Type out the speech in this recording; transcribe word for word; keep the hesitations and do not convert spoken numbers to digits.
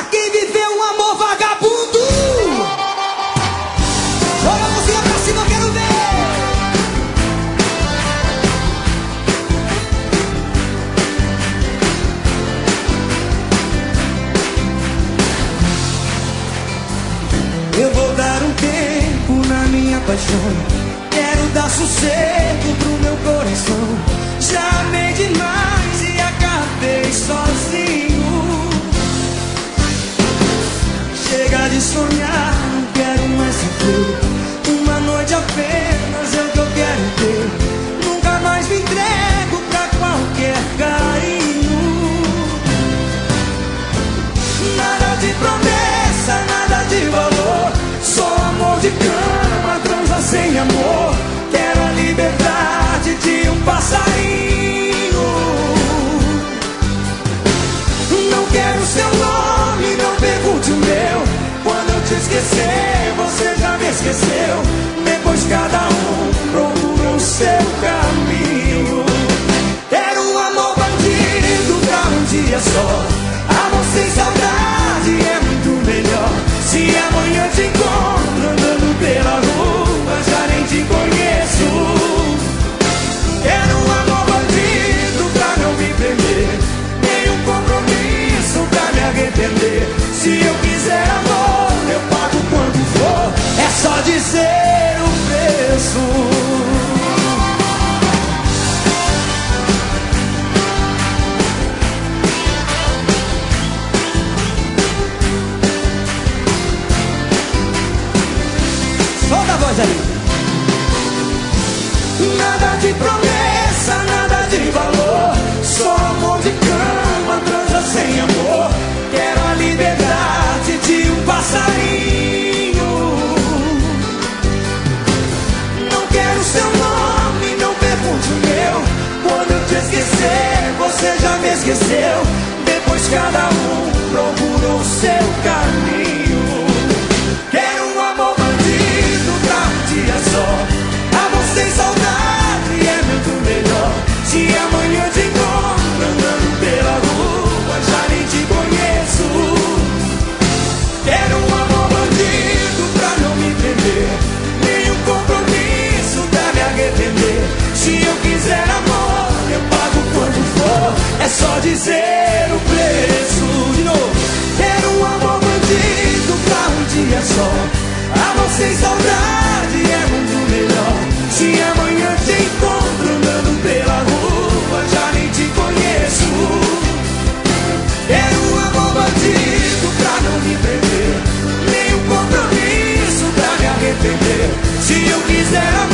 quem viveu um amor vagabundo. Joga a mãozinha pra cima, eu quero ver. Eu vou dar um tempo na minha paixão. Quero dar sossego pro meu coração. Já amei demais e acabei sozinho. Chega de sonhar, não quero mais sofrer. Uma noite apenas é o que eu quero ter. Nunca mais me entrego pra qualquer carinho. Nada de promessa, nada de valor. Só amor de cama, transa sem amor. Quero a liberdade de um passarinho. Não quero seu nome, não pergunte o meu. Quando eu te esquecer, você já me esqueceu. Depois cada um procura o seu caminho. Quero um amor bandido pra um dia só. Amor sem saudade é muito melhor. Se amanhã te encontro andando pela rua, já nem te conheço. Quero um amor bandido pra não me prender, nenhum compromisso pra me arrepender. Se eu quiser amor, eu pago quanto for. É só dizer o preço. Solta a voz aí. Nada de promessa, nada de valor. Só amor de cama, transa sem amor. Quero a liberdade de um passarinho. Não quero seu nome, não pergunte o meu. Quando eu te esquecer, você já me esqueceu. Depois cada um procura o seu caminho. Quero um amor bandido pra um dia só. Amor sem saudade é muito melhor. Se amanhã te encontro andando pela rua, já nem te conheço. Quero um amor bandido pra não me prender, nenhum compromisso pra me arrepender. Se eu quiser amor, eu pago quanto for. É só dizer o preço. De novo. Quero um amor bandido pra um dia só. Amor sem saudade é muito melhor. Se amanhã te encontro andando pela rua, já nem te conheço. Quero um amor bandido pra não me prender, nenhum compromisso pra me arrepender. Se eu quiser